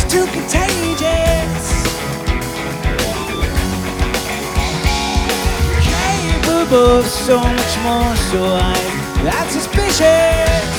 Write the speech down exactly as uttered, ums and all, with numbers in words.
too contagious. Capable of so much more, so I'm that suspicious.